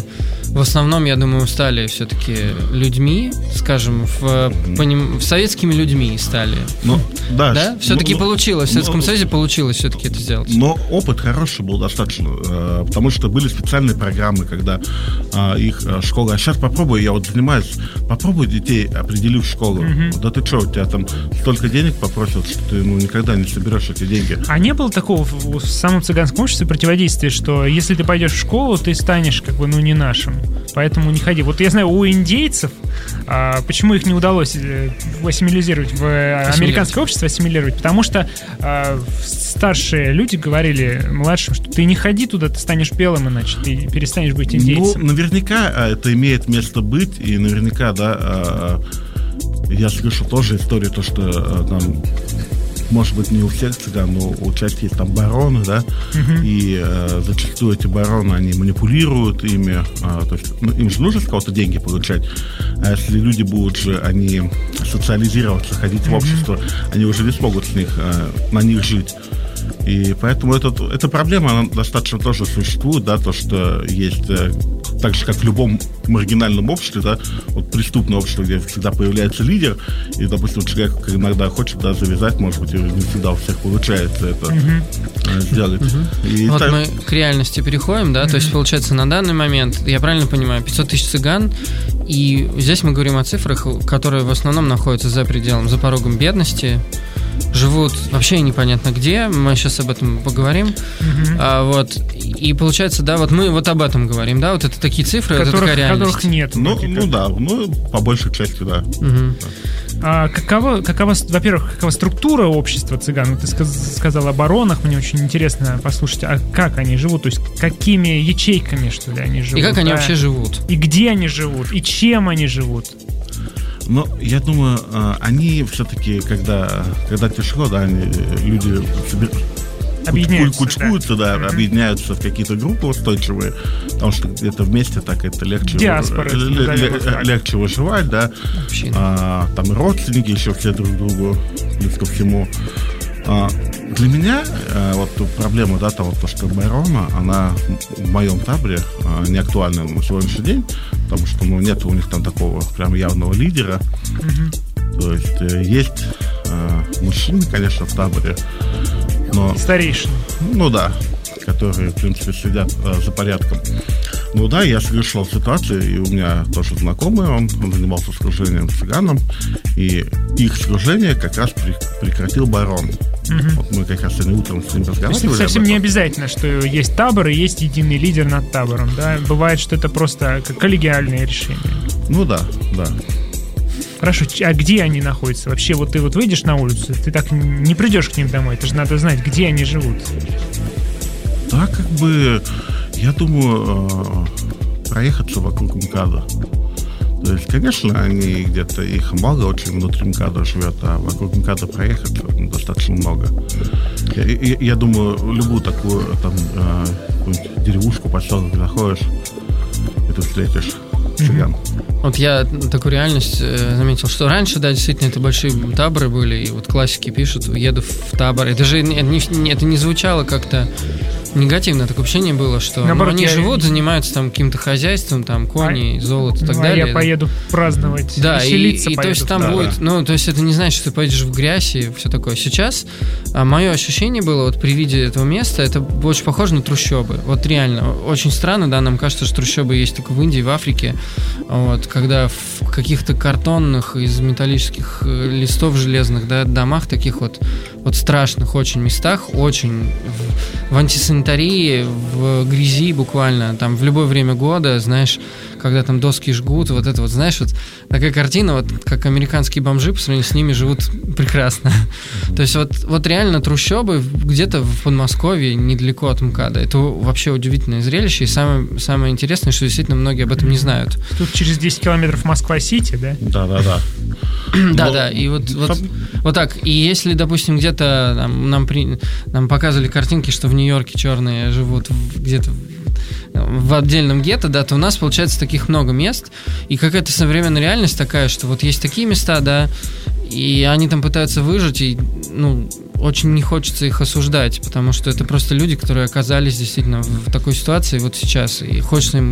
в основном, я думаю, стали все-таки людьми, скажем, советскими людьми стали. Ну, да? Все-таки получилось, в Советском Союзе получилось все-таки это сделать. Но опыт хороший был достаточно, потому что были специальные программы, когда их школа... А сейчас попробуй, я вот занимаюсь, попробуй детей определить в школу. Да ты что, у тебя там столько денег попросят, что ты никогда не соберешь эти деньги. А не было такого в самом цыганском обществе противодействия, что если ты пойдешь в школу, ты станешь как бы, не нашим, поэтому не ходи. Вот я знаю, у индейцев, почему их не удалось ассимилизировать в американское общество, ассимилировать, потому что старшие люди говорили младшим, что ты не ходи туда, ты станешь белым, иначе ты перестанешь быть индейцем. Ну, наверняка это имеет место быть, и наверняка, да, я слышу тоже историю, то, что там, может быть, не у всех цыган, но у части есть там бароны, да, и зачастую эти бароны, они манипулируют ими, то есть им же нужно с кого-то деньги получать, а если люди будут же, они социализироваться, ходить в общество, они уже не смогут на них жить. И поэтому эта проблема, она достаточно тоже существует, да, то, что есть, так же, как в любом маргинальном обществе, да, вот преступное общество, где всегда появляется лидер, и, допустим, человек иногда хочет, да, завязать, может быть, и не всегда у всех получается это сделать. И вот мы к реальности переходим, да, то есть, получается, на данный момент, я правильно понимаю, 500 тысяч цыган, и здесь мы говорим о цифрах, которые в основном находятся за пределом, за порогом бедности, живут вообще непонятно где, мы сейчас об этом поговорим, вот, и получается, да, вот мы вот об этом говорим, да, вот это такие цифры, это такая реальность. Которых нет. Ну да, по большей части, да. Какова, во-первых, какова структура общества цыган? Ты сказал о баронах, мне очень интересно послушать, а как они живут, то есть какими ячейками, что ли, они живут? И как они вообще живут? И где они живут? И чем они живут? Но я думаю, они все-таки, когда тяжело, да, люди кучкуются, да, объединяются в какие-то группы устойчивые, потому что где-то вместе так это легче, легче выживать, да. Там и родственники еще все друг другу, плюс ко всему. Для меня вот проблема, да, того, что барона, она в моем таборе не актуальна на сегодняшний день, потому что, нет у них там такого прям явного лидера. То есть есть мужчины, конечно, в таборе, но... Старейшины. Ну да, которые, в принципе, следят за порядком. Ну да, я слышал ситуацию, и у меня тоже знакомый, он занимался служением цыганам, и их служение как раз прекратил барон. Вот мы как раз сегодня утром с ним разговаривали. То есть совсем не обязательно, что есть табор и есть единый лидер над табором, да? Бывает, что это просто коллегиальное решение. Ну да. Хорошо, а где они находятся? Вообще, вот ты вот выйдешь на улицу, ты так не придешь к ним домой, это же надо знать, где они живут. Да, как бы, я думаю, проехаться вокруг МКАДа. То есть, конечно, они где-то, их мало очень внутри МКАДа живет, а вокруг МКАДа проехать достаточно много. Я думаю, любую такую там какую-нибудь деревушку, поселок заходишь, и ты встретишь цыган. Вот я такую реальность заметил, что раньше, да, действительно, это большие таборы были, и вот классики пишут, еду в табор. Это же это не звучало как-то негативно, такое ощущение было, что наоборот, они живут, занимаются там каким-то хозяйством, там кони, золото и так далее. Я поеду праздновать, да, веселиться, и то есть там будет, ну, то есть это не значит, что ты поедешь в грязь и все такое. Сейчас мое ощущение было вот при виде этого места, это очень похоже на трущобы. Вот реально, очень странно, да, нам кажется, что трущобы есть только в Индии, в Африке, вот, когда в каких-то картонных из металлических листов железных, да, домах, таких вот страшных очень местах, очень в антисанитарии, в грязи буквально, там в любое время года, знаешь, когда там доски жгут, вот это вот, знаешь, вот такая картина, вот как американские бомжи по сравнению с ними живут прекрасно. То есть вот реально трущобы где-то в Подмосковье, недалеко от МКАДа. Это вообще удивительное зрелище, и самое интересное, что действительно многие об этом не знают. Тут через 10 километров Москва-Сити, да? Да. Да, и вот так. И если, допустим, где-то нам показывали картинки, что в Нью-Йорке черные живут где-то в отдельном гетто, да, то у нас, получается, таких много мест, и какая-то современная реальность такая, что вот есть такие места, да, и они там пытаются выжить, и, очень не хочется их осуждать, потому что это просто люди, которые оказались действительно в такой ситуации вот сейчас, и хочется им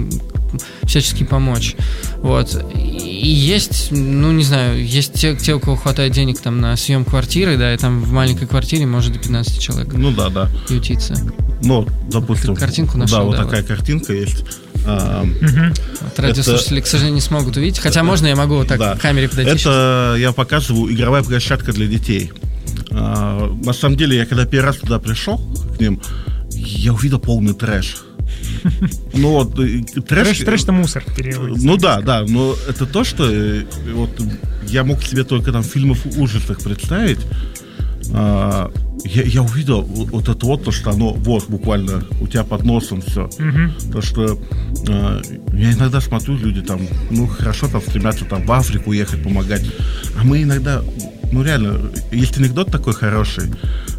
всячески помочь. Вот. И есть, ну, не знаю, есть те, у кого хватает денег там на съем квартиры, да, и там в маленькой квартире может до 15 человек ютиться. Ну, допустим, картинку нашел, да, вот такая картинка есть. Вот радиослушатели, к сожалению, не смогут увидеть. Хотя можно, я могу вот так к камере подойти. Это я показываю игровая площадка для детей. На самом деле, я когда первый раз туда пришел к ним, я увидел полный трэш. Ну вот трэш-то мусор переводится. Ну да, но это то, что вот я мог себе только там фильмов ужасах представить. Я увидел вот это вот, то, что оно вот буквально у тебя под носом все. То, что я иногда смотрю, люди там, ну хорошо, там стремятся там в Африку ехать, помогать. А мы иногда, ну реально, есть анекдот такой хороший.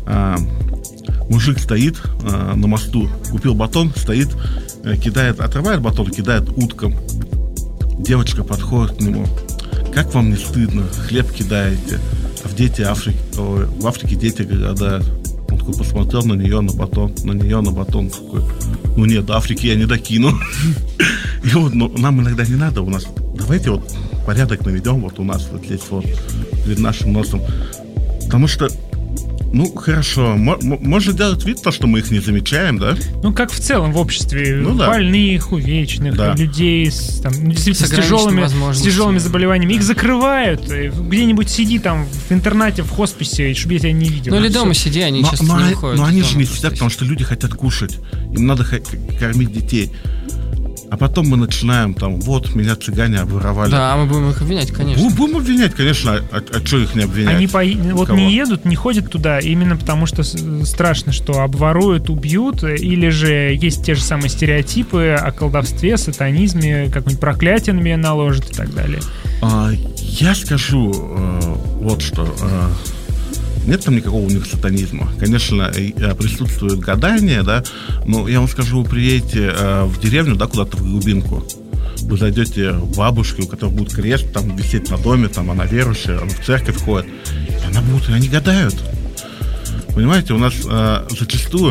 Мужик стоит на мосту, купил батон, стоит, кидает, отрывает батон, кидает уткам. Девочка подходит к нему. Как вам не стыдно? Хлеб кидаете. А в Африке дети голодают. Он такой посмотрел на нее, на батон, такой, ну нет, до Африки я не докину. И вот, ну, нам иногда не надо, у нас, давайте вот порядок наведем вот у нас вот здесь вот перед нашим носом. Потому что, ну, хорошо, можно делать вид, то, что мы их не замечаем, да? Ну, как в целом в обществе, больных, увечных, людей с, там, действительно с тяжелыми заболеваниями. Их закрывают, где-нибудь сиди там в интернате, в хосписе, чтобы я тебя не видел. Ну, или дома сиди, они часто не выходят. Но они же не сидят, потому что люди хотят кушать. Им надо кормить детей. А потом мы начинаем там, вот, меня цыгане обворовали. Да, а мы будем их обвинять, конечно. Будем обвинять, конечно, а что их не обвинять? Они вот не едут, не ходят туда именно потому, что страшно, что обворуют, убьют, или же есть те же самые стереотипы о колдовстве, сатанизме, какое-нибудь проклятие на меня наложат и так далее. Я скажу вот что... Нет там никакого у них сатанизма. Конечно, присутствует гадание, да, но я вам скажу, вы приедете в деревню, да, куда-то в глубинку, вы зайдете к бабушке, у которой будет крест там висеть на доме, там она верующая, она в церковь ходит, и они гадают. Понимаете, у нас зачастую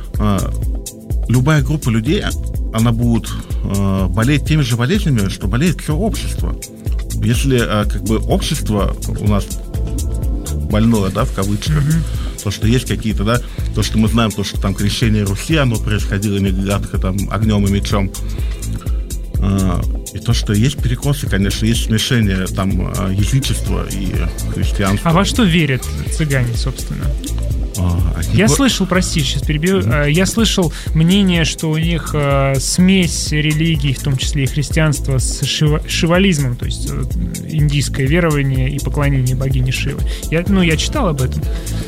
любая группа людей, она будет болеть теми же болезнями, что болеет все общество. Если как бы общество у нас больное, да, в кавычках, то, что есть какие-то, да, то, что мы знаем, то, что там крещение Руси, оно происходило не гладко, там, огнем и мечом, и то, что есть перекосы, конечно, есть смешение, там, язычества и христианства. А во что верят цыгане, собственно? Я слышал, прости, сейчас перебью, я слышал мнение, что у них смесь религий, в том числе и христианства, с шивализмом, то есть индийское верование и поклонение богине Шивы. Я читал об этом.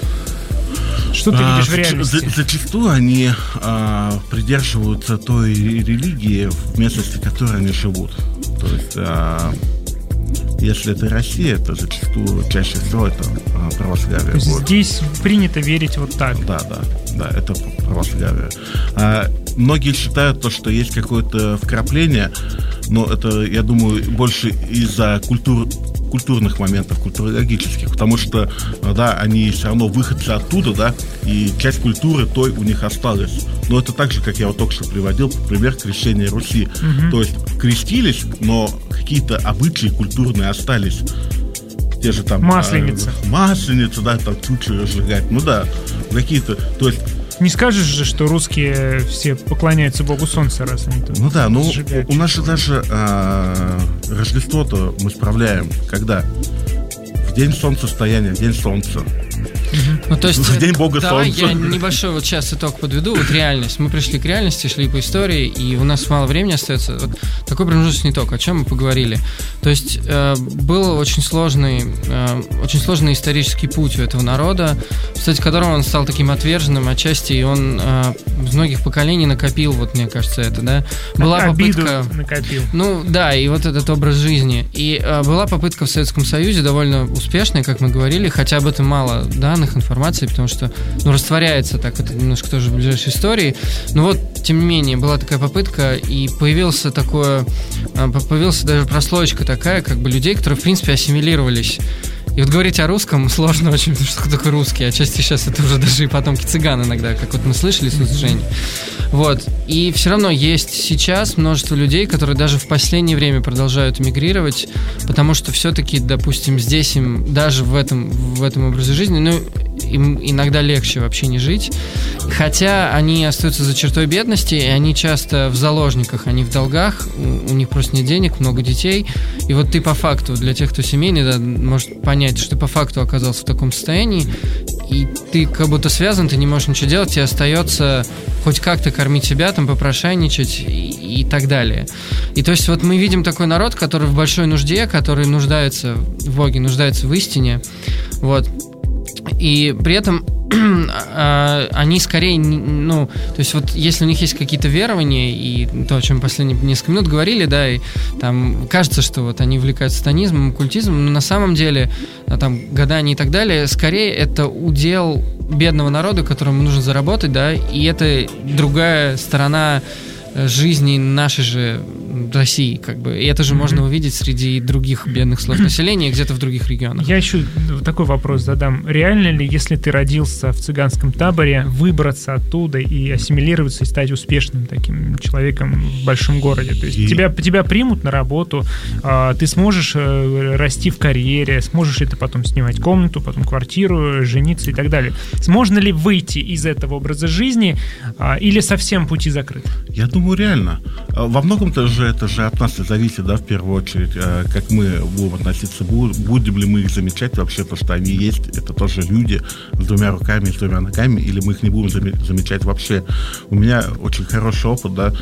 Что ты видишь в реальности? Зачастую они придерживаются той религии, в местности, в которой они живут. То есть... Если это Россия, то зачастую чаще всего это православие. То есть здесь принято верить вот так. Да, это православие. Многие считают то, что есть какое-то вкрапление, но это, я думаю, больше из-за культурных моментов, культурологических, потому что, да, они все равно выходцы оттуда, да, и часть культуры той у них осталась. Но это так же, как я вот только что приводил пример крещения Руси. То есть крестились, но какие-то обычаи культурные остались. Те же там... Масленица, да, там чучело разжигать. Ну да, какие-то... То есть... Не скажешь же, что русские все поклоняются богу солнца, раз они там... Ну да, ну у нас же даже Рождество-то мы справляем. Когда? В день солнцестояния, в день солнца. Ну, то есть, в день бога давай солнца. Я небольшой вот сейчас итог подведу. Вот реальность. Мы пришли к реальности, шли по истории, и у нас мало времени остается. Вот такой промежуточный итог, о чем мы поговорили. То есть был очень сложный исторический путь у этого народа, кстати, которым он стал таким отверженным отчасти, и он из многих поколений накопил, вот мне кажется, это, да. Была попытка... накопил. Ну, да, и вот этот образ жизни. И была попытка в Советском Союзе довольно успешная, как мы говорили, хотя об этом мало данных, информации, потому что, растворяется так, это немножко тоже в ближайшей истории. Но вот, тем не менее, была такая попытка, и появилась даже прослоечка такая, как бы людей, которые, в принципе, ассимилировались. И вот говорить о русском сложно очень, потому что такое русский. Отчасти сейчас это уже даже и потомки цыган иногда, как вот мы слышали с Жени. Вот. И все равно есть сейчас множество людей, которые даже в последнее время продолжают эмигрировать, потому что все-таки, допустим, здесь им, даже в этом образе жизни, ну, им иногда легче вообще не жить. Хотя они остаются за чертой бедности, и они часто в заложниках, они в долгах, у них просто нет денег, много детей. И вот ты по факту, для тех, кто семейный, да, может понять, что ты по факту оказался в таком состоянии, и ты как будто связан, ты не можешь ничего делать, тебе остается хоть как-то кормить себя, там, попрошайничать и так далее. И то есть вот мы видим такой народ, который в большой нужде, который нуждается в Боге, нуждается в истине, вот. И при этом они скорее, ну, то есть вот если у них есть какие-то верования, и то, о чем последние несколько минут говорили, да, и там кажется, что вот они увлекаются сатанизмом, оккультизмом, но на самом деле там гадания и так далее, скорее это удел бедного народа, которому нужно заработать, да, и это другая сторона жизни нашей же России, как бы. И это же можно увидеть среди других бедных слоев населения, где-то в других регионах. Я еще такой вопрос задам. Реально ли, если ты родился в цыганском таборе, выбраться оттуда и ассимилироваться и стать успешным таким человеком в большом городе? То есть тебя примут на работу, ты сможешь расти в карьере, сможешь ли ты потом снимать комнату, потом квартиру, жениться и так далее. Можно ли выйти из этого образа жизни или совсем пути закрыты? Я думаю, реально. Во многом-то же это же от нас и зависит, да, в первую очередь, как мы будем относиться, будем ли мы их замечать вообще, то, что они есть, это тоже люди с двумя руками, с двумя ногами, или мы их не будем замечать вообще. У меня очень хороший опыт, да,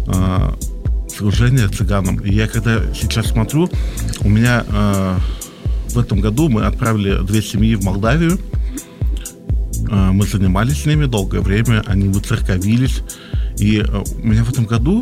служения цыганам. И я когда сейчас смотрю, у меня в этом году мы отправили 2 семьи в Молдавию, мы занимались с ними долгое время, они выцерковились. И у меня в этом году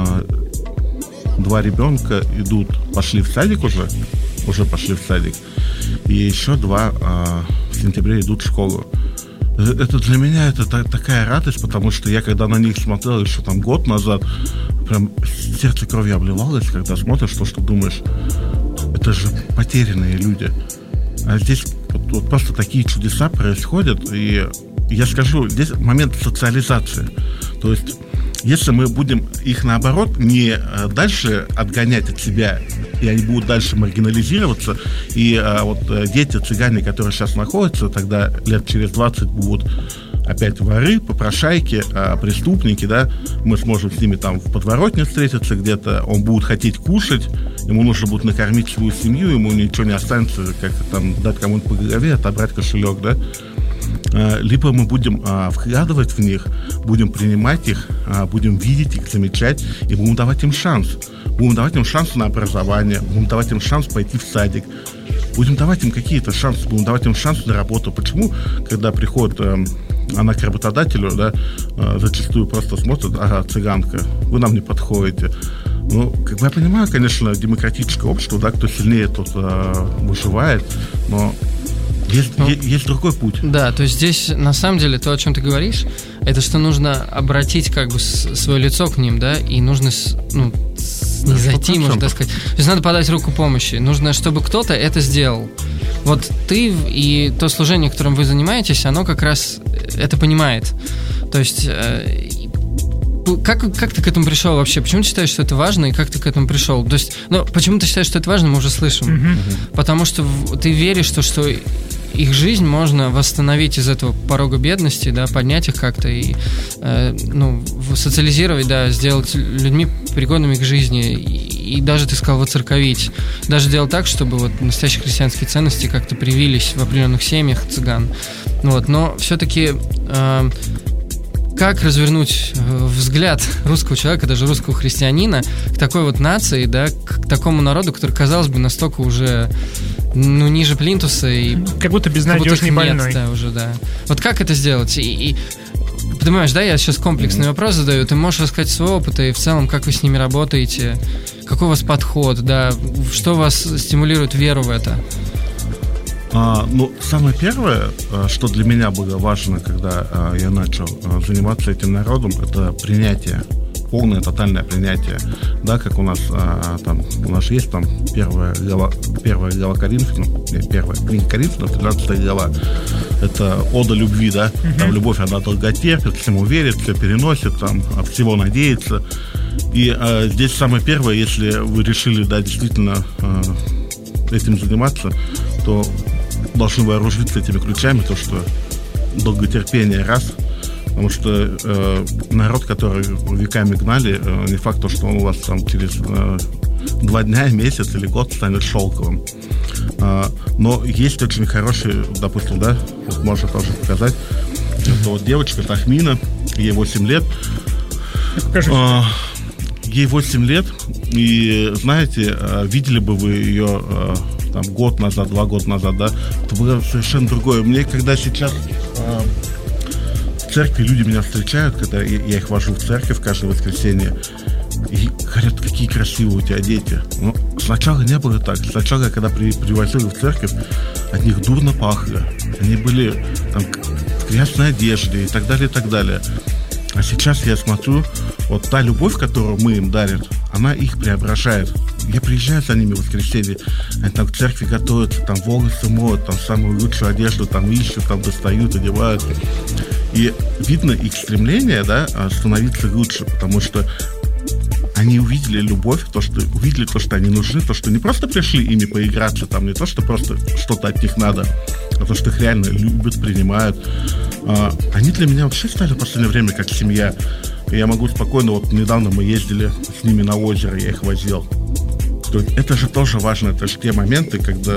2 ребенка пошли в садик уже пошли в садик, и еще 2 в сентябре идут в школу. Это для меня это такая радость, потому что я когда на них смотрел еще там год назад, прям сердце кровью обливалось, когда смотришь то, что думаешь, это же потерянные люди. А здесь вот просто такие чудеса происходят, и я скажу, здесь момент социализации. То есть, если мы будем их, наоборот, не дальше отгонять от себя, и они будут дальше маргинализироваться, и вот дети, цыгане, которые сейчас находятся, тогда лет через 20 будут опять воры, попрошайки, преступники, да, мы сможем с ними там в подворотне встретиться где-то, он будет хотеть кушать, ему нужно будет накормить свою семью, ему ничего не останется, как там дать кому-нибудь по голове, отобрать кошелек, да. Либо мы будем вкладывать в них, будем принимать их, будем видеть их, замечать, и будем давать им шанс. Будем давать им шанс на образование, будем давать им шанс пойти в садик, будем давать им какие-то шансы, будем давать им шанс на работу. Почему, когда приходит она к работодателю, да, зачастую просто смотрит, ага, цыганка, вы нам не подходите. Ну, как бы я понимаю, конечно, демократическое общество, да, кто сильнее, тот выживает, но есть другой путь. Да, то есть здесь, на самом деле, то, о чем ты говоришь, это что нужно обратить как бы свое лицо к ним, да, и нужно, снизойти, можно так сказать. То есть надо подать руку помощи. Нужно, чтобы кто-то это сделал. Вот ты и то служение, которым вы занимаетесь, оно как раз это понимает. То есть как ты к этому пришел вообще? Почему ты считаешь, что это важно, и как ты к этому пришел? То есть, почему ты считаешь, что это важно, мы уже слышим. Потому что ты веришь, что их жизнь можно восстановить из этого порога бедности, да, поднять их как-то и социализировать, да, сделать людьми пригодными к жизни, и даже, ты сказал, воцерковить. Даже делать так, чтобы вот настоящие христианские ценности как-то привились в определенных семьях цыган. Вот, но все-таки как развернуть взгляд русского человека, даже русского христианина, к такой вот нации, да, к такому народу, который, казалось бы, настолько уже ниже плинтуса и как будто безнадежный больной. Да, уже, да. Вот как это сделать? И понимаешь, да, я сейчас комплексный вопрос задаю. Ты можешь рассказать свой опыт и в целом, как вы с ними работаете, какой у вас подход, да, что вас стимулирует веру в это? Самое первое, что для меня было важно, когда я начал заниматься этим народом, это принятие полное, тотальное принятие. Да, как у нас есть там первая глава Коринфянам, первая книга Коринфянам, 13 глава. Это ода любви, да. Там любовь, она долготерпит, всему верит, все переносит, там, от всего надеется. И здесь самое первое, если вы решили, да, действительно этим заниматься, то должны вооружиться этими ключами, то, что долготерпение раз, потому что народ, который веками гнали, не факт, что он у вас там через 2 дня, месяц или год станет шелковым. Но есть очень хорошие, допустим, да, вот можно тоже показать, это вот девочка Тахмина, ей 8 лет. Ей 8 лет, и, знаете, видели бы вы ее там год назад, 2 года назад, да, это было совершенно другое. Мне, когда сейчас в церкви люди меня встречают, когда я их вожу в церковь каждое воскресенье, и говорят, какие красивые у тебя дети. Но сначала не было так. Сначала, когда привозили в церковь, от них дурно пахло. Они были там в грязной одежде и так далее, и так далее. А сейчас я смотрю, вот та любовь, которую мы им дарим, она их преображает. Я приезжаю за ними в воскресенье, они там в церкви готовятся, там волосы моют, там самую лучшую одежду там ищут, там достают, одевают. И видно их стремление, да, становиться лучше, потому что они увидели любовь, увидели то, что они нужны, то, что не просто пришли ими поиграться, там не то, что просто что-то от них надо, а то, что их реально любят, принимают. Они для меня вообще стали в последнее время как семья. И я могу спокойно, вот недавно мы ездили с ними на озеро, я их возил. Это же тоже важно, это же те моменты, когда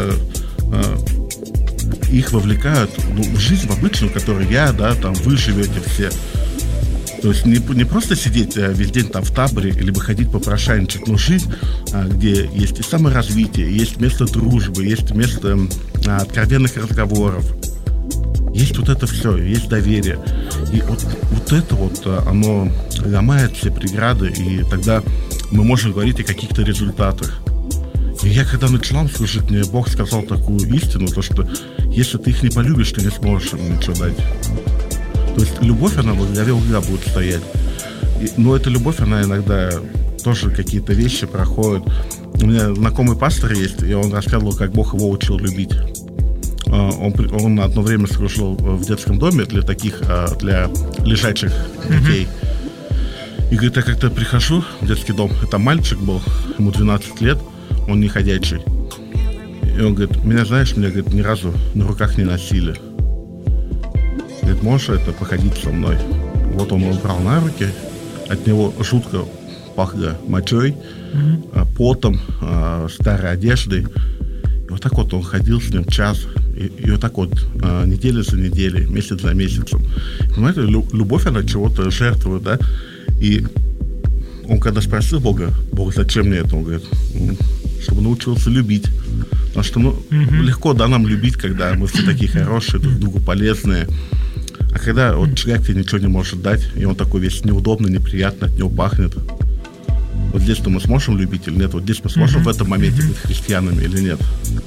их вовлекают в жизнь, в обычную, в которой вы живете все. То есть не просто сидеть весь день там в таборе, либо ходить попрошайничать, но жизнь, где есть и саморазвитие, есть место дружбы, есть место откровенных разговоров, есть вот это все, есть доверие. И вот это вот, оно ломает все преграды, и тогда мы можем говорить о каких-то результатах. И я когда начинал служить, мне Бог сказал такую истину, то что если ты их не полюбишь, ты не сможешь им ничего дать. То есть любовь, она во главе угла будет стоять. Но эта любовь, она иногда тоже какие-то вещи проходит. У меня знакомый пастор есть, и он рассказывал, как Бог его учил любить. Он одно время служил в детском доме для лежачих детей. И говорит, я как-то прихожу в детский дом, это мальчик был, ему 12 лет, он не ходячий. И он говорит, меня ни разу на руках не носили. Говорит, можешь походить со мной? Вот он его брал на руки, от него жутко пахло мочой, потом, старой одеждой. И вот так вот он ходил с ним час. И вот так вот неделя за неделей, месяц за месяцем. Понимаете, любовь, она чего-то жертвует, да? И он когда спросил Бога, зачем мне это? Он говорит, чтобы научился любить. Потому что легко, да, нам любить, когда мы все такие хорошие, друг другу полезные. А когда вот человек тебе ничего не может дать, и он такой весь неудобный, неприятный, от него пахнет. Вот здесь-то мы сможем любить или нет? Вот здесь мы сможем в этом моменте быть христианами или нет?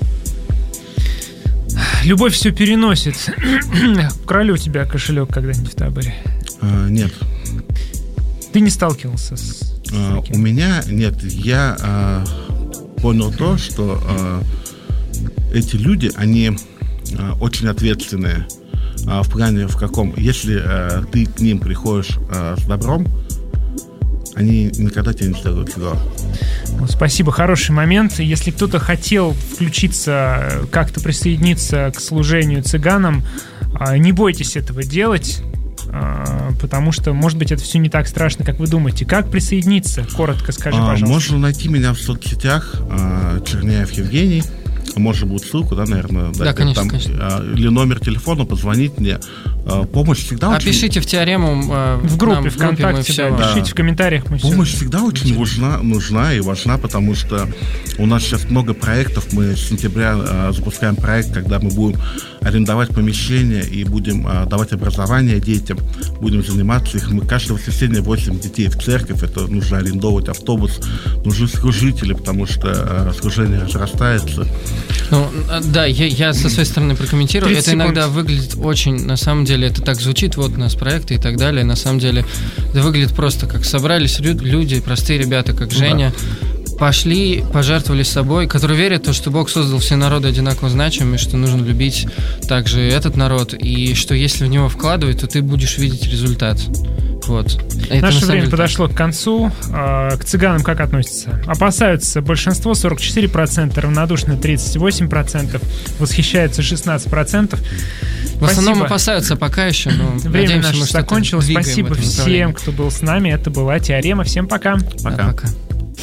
Любовь все переносит. Украли у тебя кошелек когда-нибудь в таборе? Нет. Ты не сталкивался с у меня нет. Я понял то, что эти люди, они очень ответственные. В плане в каком? Если ты к ним приходишь с добром, они никогда тебе не сделают зла. Спасибо, хороший момент. Если кто-то хотел включиться, как-то присоединиться к служению цыганам, не бойтесь этого делать, потому что, может быть, это все не так страшно, как вы думаете. Как присоединиться? Коротко скажи, пожалуйста. Можно найти меня в соцсетях Черняев Евгений. Может быть, ссылку, да, наверное, да, конечно, там, конечно. Или номер телефона, позвонить мне. Помощь всегда очень... Пишите в теорему в группе ВКонтакте, пишите в комментариях. Помощь всегда очень нужна и важна, потому что у нас сейчас много проектов. Мы с сентября запускаем проект, когда мы будем арендовать помещение и будем давать образование детям, будем заниматься их. Мы каждое воскресенье 8 детей в церковь, это нужно арендовать автобус, нужны служители, потому что служение разрастается. Ну, да, я со своей стороны прокомментирую. Это иногда выглядит очень, на самом деле, деле это так звучит, вот у нас проекты и так далее. На самом деле это выглядит просто как собрались люди, простые ребята, как Женя, пошли, пожертвовали собой, которые верят в то, что Бог создал все народы одинаково значимыми, что нужно любить также этот народ, и что если в него вкладывать, то ты будешь видеть результат. Вот. Наше время подошло к концу. К цыганам как относятся? Опасаются большинство, 44%, равнодушны 38%, восхищаются 16%. В основном опасаются пока еще, но время наше закончилось. Спасибо всем, кто был с нами. Это была Теорема. Всем пока. Пока.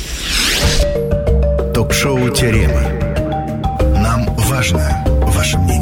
Ток-шоу «Теорема». Нам важно ваше мнение.